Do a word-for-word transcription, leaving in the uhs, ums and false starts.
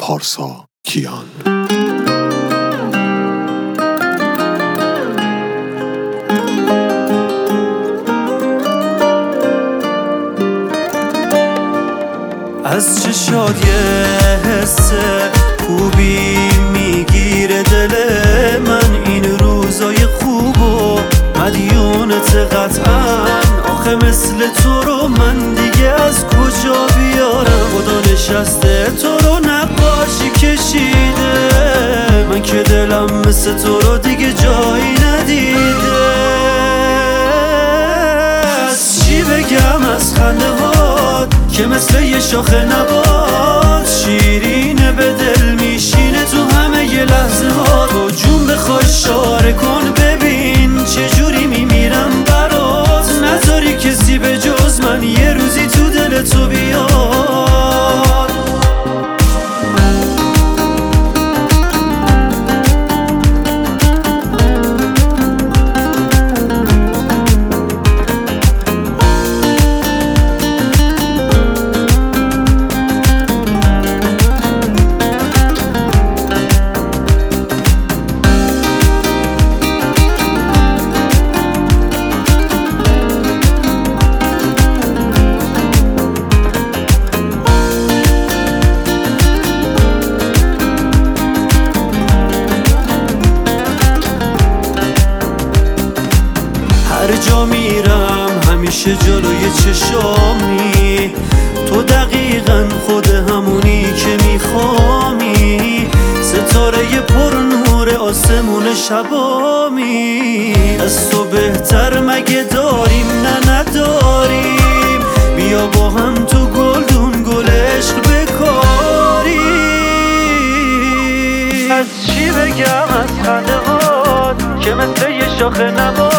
پارسا کیان. از چشات یه حس خوبی میگیره دل من، این روزای خوبو مدیونت قطعا. آخه مثل تو رو من دیگه از کجا بیارم؟ خدا نشسته تو رو نقاشی کشیده، من که دلم مثل تو رو دیگه جایی ندیده. از چی بگم از خنده هات که مثل یه شاخه نبات، شیرینه به دل میشینه تو همه ی لحظه ها. تو جون بخوای اشاره کن ببین چجوری میمیرم برات، نذاری کسی به جز من یه روزی تو دل تو بیاد. هر جا میرم همیشه جلوی چشامی، تو دقیقا خود همونی که میخوامی. ستاره پر نور آسمون شبامی، از تو بهتر مگه داریم؟ نه نداریم، بیا با هم تو گلدون گل عشق بکاریم. از چی بگم از خنده هات که مثل یه شاخه نبات،